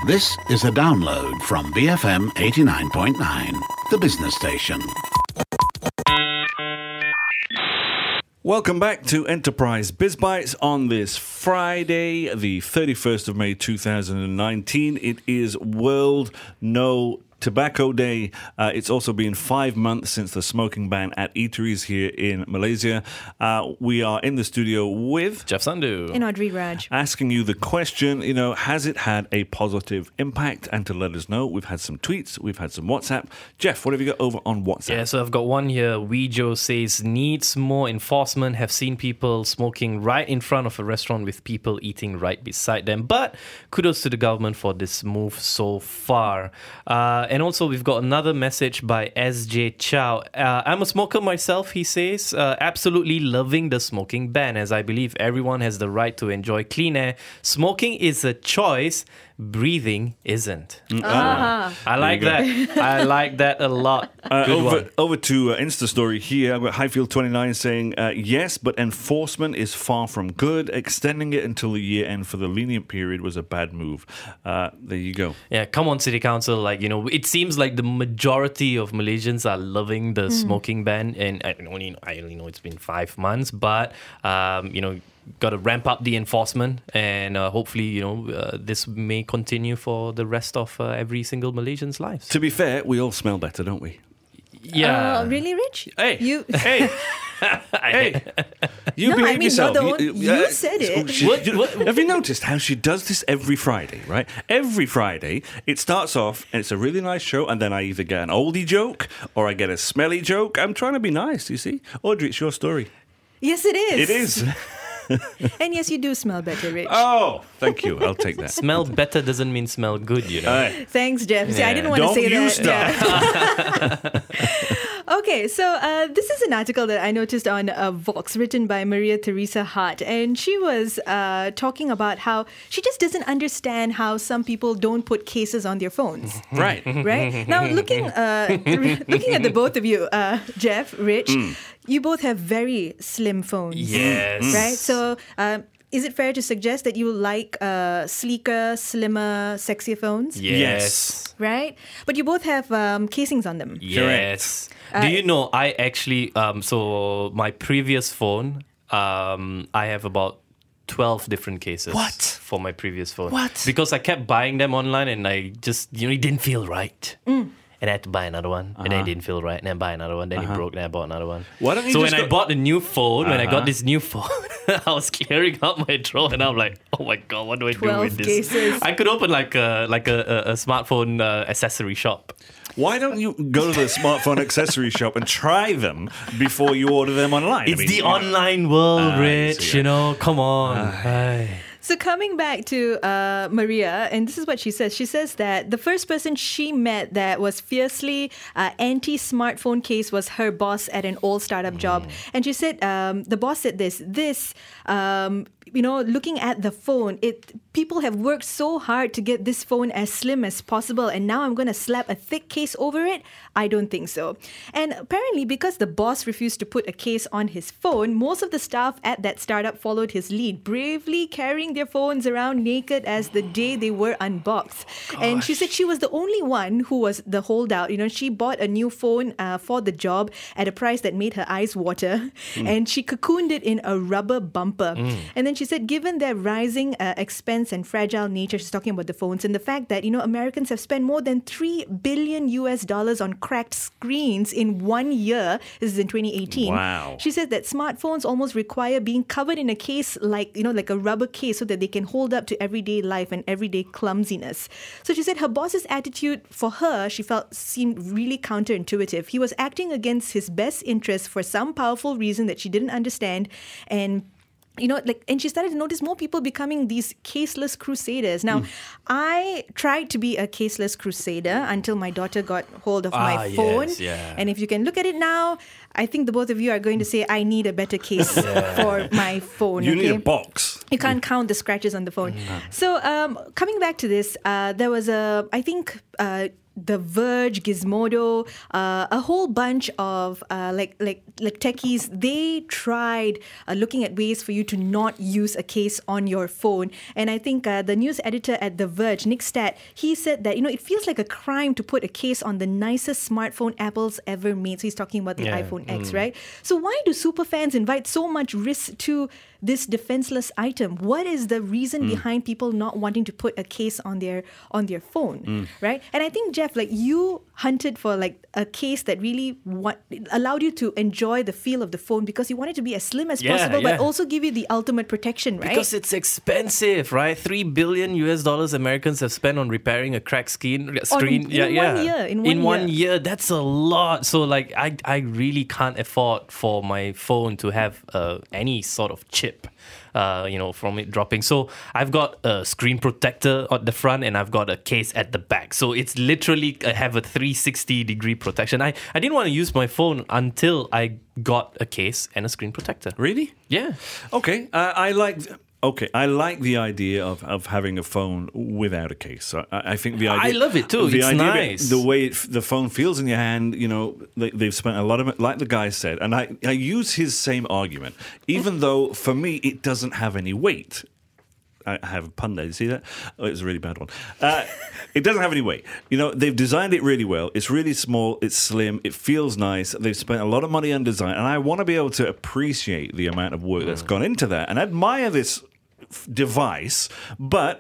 This is a download from BFM 89.9, the business station. Welcome back to Enterprise Biz Bites on this Friday, the 31st of May 2019. It is World No Tobacco Day. It's also been 5 months since the smoking ban at eateries here in Malaysia. We are in the studio with Jeff Sandhu and Audrey Raj, asking you the question, has it had a positive impact? And to let us know, we've had some tweets, we've had some WhatsApp. Jeff, what have you got over on WhatsApp? Yeah, so I've got one here. Weejo says, needs more enforcement. Have seen people smoking right in front of a restaurant with people eating right beside them. But kudos to the government for this move so far. And also, we've got another message by SJ Chow. I'm a smoker myself, he says. Absolutely loving the smoking ban, as I believe everyone has the right to enjoy clean air. Smoking is a choice. Breathing isn't. I like that. I like that a lot. Over to Insta story here. I've got Highfield29 saying, yes, but enforcement is far from good. Extending it until the year end for the lenient period was a bad move. There you go. Yeah, come on, City Council. It seems like the majority of Malaysians are loving the smoking ban. And I only know it's been 5 months, but, got to ramp up the enforcement, and hopefully, this may continue for the rest of every single Malaysian's lives. To be fair, we all smell better, don't we? Yeah. Really, Rich? Hey, you. Hey, hey! You No, behave I mean, yourself. you said it. What? Have you noticed how she does this every Friday? Right, every Friday it starts off and it's a really nice show, and then I either get an oldie joke or I get a smelly joke. I'm trying to be nice, you see. Audrey, it's your story. Yes, it is. It is. And yes, you do smell better, Rich. Oh, thank you. I'll take that. Smell better doesn't mean smell good, Thanks, Jeff. See, I didn't want to say that. Yeah. Okay, so this is an article that I noticed on Vox, written by Maria Theresa Hart, and she was talking about how she just doesn't understand how some people don't put cases on their phones. Right. Right? Now, looking at the both of you, Jeff, Rich, you both have very slim phones. Yes. Right? So, is it fair to suggest that you like sleeker, slimmer, sexier phones? Yes. Right? But you both have casings on them. Yes. Do you know, I actually, so my previous phone, I have about 12 different cases. What? For my previous phone. What? Because I kept buying them online and I just, it didn't feel right. And I had to buy another one, and then it didn't feel right, and then buy another one, then it broke, then I bought another one. Why don't you so just when I bought the new phone, when I got this new phone, I was clearing out my drawer, and I'm like, oh my god, what do I do 12 with this? cases. I could open like a smartphone accessory shop. Why don't you go to the smartphone accessory shop and try them before you order them online? It's the online world, Rich. Come on. Hey. So coming back to Maria, and this is what she says. She says that the first person she met that was fiercely anti-smartphone case was her boss at an old startup job. And she said, the boss said this, looking at the phone, people have worked so hard to get this phone as slim as possible, and now I'm going to slap a thick case over it? I don't think so. And apparently, because the boss refused to put a case on his phone, most of the staff at that startup followed his lead, bravely carrying their phones around naked as the day they were unboxed. And she said she was the only one who was the holdout. She bought a new phone for the job at a price that made her eyes water, and she cocooned it in a rubber bumper. And then she said, given their rising expense and fragile nature, she's talking about the phones, and the fact that, Americans have spent more than $3 billion on cracked screens in 1 year. This is in 2018. Wow. She said that smartphones almost require being covered in a case like a rubber case so that they can hold up to everyday life and everyday clumsiness. So she said her boss's attitude for her, she felt, seemed really counterintuitive. He was acting against his best interests for some powerful reason that she didn't understand, and and she started to notice more people becoming these caseless crusaders. Now, I tried to be a caseless crusader until my daughter got hold of my phone. Yes, yeah. And if you can look at it now, I think the both of you are going to say, I need a better case for my phone. You need a box. You can't count the scratches on the phone. So coming back to this, there was The Verge, Gizmodo, a whole bunch of like techies, they tried looking at ways for you to not use a case on your phone. And I think the news editor at The Verge, Nick Statt, he said that, it feels like a crime to put a case on the nicest smartphone Apple's ever made. So he's talking about the iPhone X, right? So why do superfans invite so much risk to this defenseless item? What is the reason behind people not wanting to put a case on their phone, right? And I think, Jeff, like you hunted for like a case that really allowed you to enjoy the feel of the phone because you want it to be as slim as possible, but also give you the ultimate protection, right? Because it's expensive, right? $3 billion Americans have spent on repairing a cracked screen. In 1 year, that's a lot. So like, I really can't afford for my phone to have any sort of chip. From it dropping. So I've got a screen protector at the front and I've got a case at the back. So it's literally have a 360-degree protection. I didn't want to use my phone until I got a case and a screen protector. Really? Yeah. Okay. I like the idea of having a phone without a case. I think the idea... I love it too. It's nice. The way the phone feels in your hand, they've spent a lot of it, like the guy said, and I use his same argument, even though for me it doesn't have any weight. I have a pun there. You see that? Oh, it was a really bad one. It doesn't have any weight. They've designed it really well. It's really small. It's slim. It feels nice. They've spent a lot of money on design, and I want to be able to appreciate the amount of work that's gone into that and admire this device. But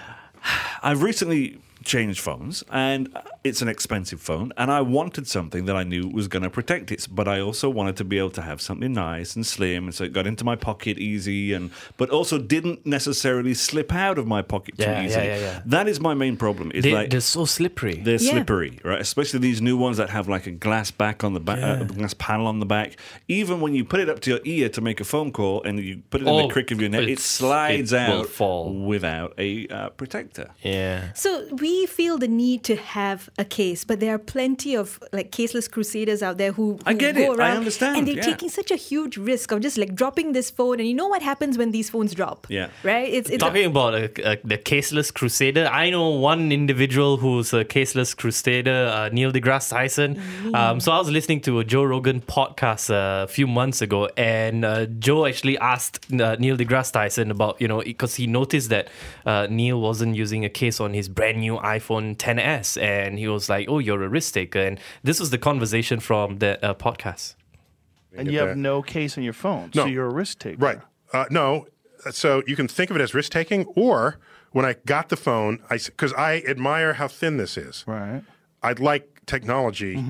I've recently changed phones, and it's an expensive phone, and I wanted something that I knew was going to protect it, but I also wanted to be able to have something nice and slim, and so it got into my pocket easy, but also didn't necessarily slip out of my pocket too easily. That is my main problem. They're so slippery. They're slippery, right? Especially these new ones that have like a glass back on the back, glass panel on the back. Even when you put it up to your ear to make a phone call, and you put it in the crick of your neck, it slides out without a protector. Yeah. So we feel the need to have a case, but there are plenty of like caseless crusaders out there who I get go it. around I understand. and they're taking such a huge risk of just like dropping this phone. And you know what happens when these phones drop? Yeah. Right? It's Talking about the caseless crusader, I know one individual who's a caseless crusader, Neil deGrasse Tyson. So I was listening to a Joe Rogan podcast a few months ago, and Joe actually asked Neil deGrasse Tyson about, because he noticed that Neil wasn't using a case on his brand new iPhone XS, and he was like, "Oh, you're a risk taker." And this was the conversation from the podcast. And you have no case on your phone, so you're a risk taker. Right. No. So you can think of it as risk taking, or when I got the phone, because I admire how thin this is. Right. I'd like technology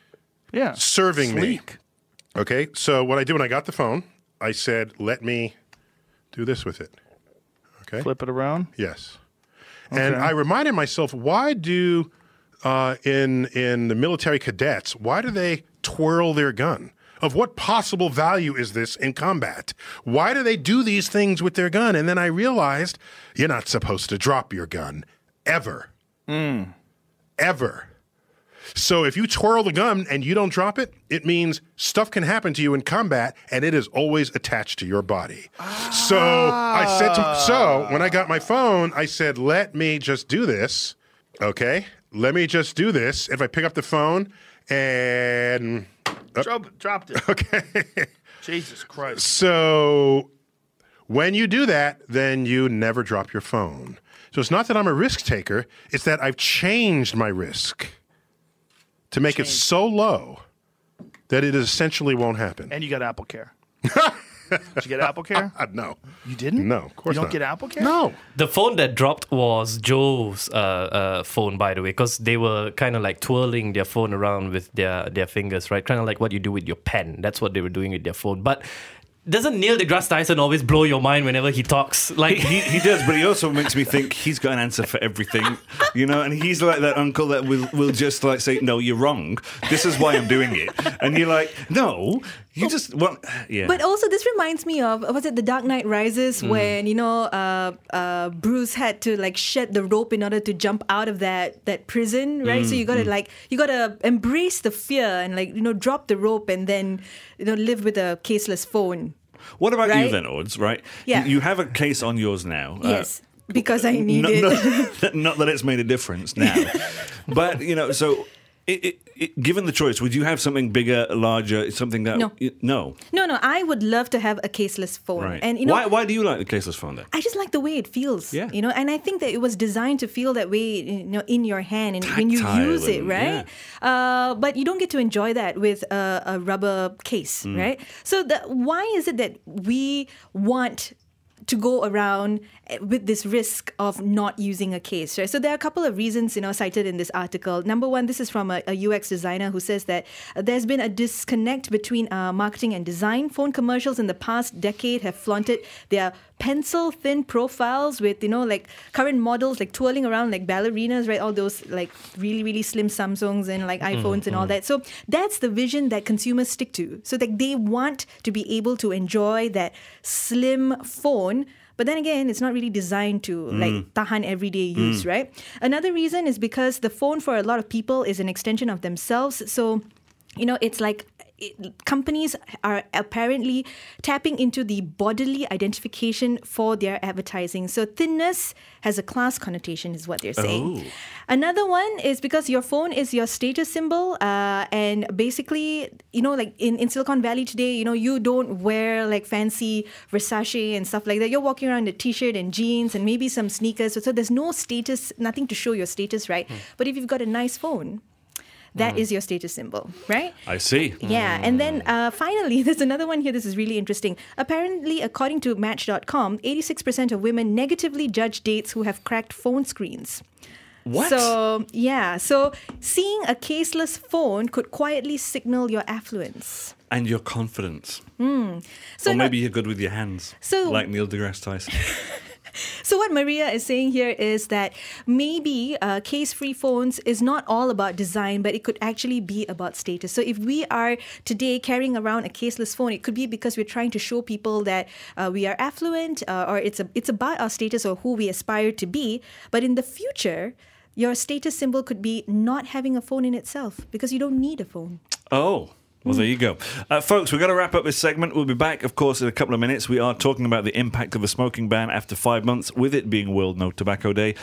serving Sleek. me. Okay. So what I did when I got the phone, I said, let me do this with it. Okay. Flip it around? Yes. Okay. And I reminded myself, why do in the military cadets, why do they twirl their gun? Of what possible value is this in combat? Why do they do these things with their gun? And then I realized you're not supposed to drop your gun ever. Ever. So if you twirl the gun and you don't drop it, it means stuff can happen to you in combat, and it is always attached to your body. So I said so when I got my phone, I said, let me just do this. Okay. Let me just do this. If I pick up the phone and Dropped it. okay. Jesus Christ. So when you do that, then you never drop your phone. So it's not that I'm a risk taker, it's that I've changed my risk to make it so low that it essentially won't happen. And you got Apple Care. Did you get Apple Care? No. You didn't? No, of course You don't not. get Apple Care? No. The phone that dropped was Joe's phone, by the way, because they were kind of like twirling their phone around with their fingers, right? Kind of like what you do with your pen. That's what they were doing with their phone. But doesn't Neil deGrasse Tyson always blow your mind whenever he talks? Like he does, but he also makes me think he's got an answer for everything, and he's like that uncle that will just like say, "No, you're wrong. This is why I'm doing it," and you're like, "No, you just want." Yeah. But also, this reminds me of, was it The Dark Knight Rises, when Bruce had to like shed the rope in order to jump out of that prison, right? So you gotta embrace the fear and drop the rope and then live with a caseless phone. What about you right? then, Odds? Right? Yeah. You have a case on yours now. Yes. Because I need it. Not that it's made a difference now. But, so given the choice, would you have something bigger, larger, something that... No. No. No, I would love to have a caseless phone. Right. And why do you like the caseless phone then? I just like the way it feels. Yeah. And I think that it was designed to feel that way, in your hand and when you Tactile use it, right? yeah. But you don't get to enjoy that with a rubber case, right? So why is it that we want to go around with this risk of not using a case, right? So there are a couple of reasons, cited in this article. Number one, this is from a UX designer who says that there's been a disconnect between marketing and design. Phone commercials in the past decade have flaunted their pencil-thin profiles with, like current models, like twirling around like ballerinas, right? All those like really, really slim Samsungs and like iPhones and all that. So that's the vision that consumers stick to. So that they want to be able to enjoy that slim phone. But then again, it's not really designed to like tahan everyday use, right? Another reason is because the phone for a lot of people is an extension of themselves. So, it's like companies are apparently tapping into the bodily identification for their advertising. So thinness has a class connotation is what they're saying. Oh. Another one is because your phone is your status symbol. And basically, like in Silicon Valley today, you don't wear like fancy Versace and stuff like that. You're walking around in a t-shirt and jeans and maybe some sneakers. So there's no status, nothing to show your status, right? But if you've got a nice phone, that is your status symbol, right? I see. Yeah. And then finally, there's another one here. This is really interesting. Apparently, according to Match.com, 86% of women negatively judge dates who have cracked phone screens. What? So, yeah. So seeing a caseless phone could quietly signal your affluence. And your confidence. So or maybe you're good with your hands. So- like Neil deGrasse Tyson. So what Maria is saying here is that maybe case-free phones is not all about design, but it could actually be about status. So if we are today carrying around a caseless phone, it could be because we're trying to show people that we are affluent, or it's about our status or who we aspire to be. But in the future, your status symbol could be not having a phone in itself because you don't need a phone. Oh. Well, there you go. Folks, we've got to wrap up this segment. We'll be back, of course, in a couple of minutes. We are talking about the impact of a smoking ban after 5 months, with it being World No Tobacco Day.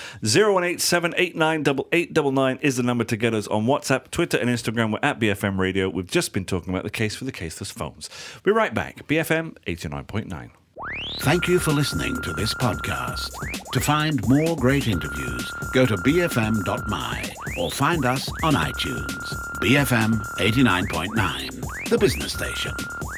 018-789-8899 is the number to get us on WhatsApp, Twitter and Instagram. We're at BFM Radio. We've just been talking about the case for the caseless phones. We're right back. BFM 89.9. Thank you for listening to this podcast. To find more great interviews, go to bfm.my or find us on iTunes. BFM 89.9, the business station.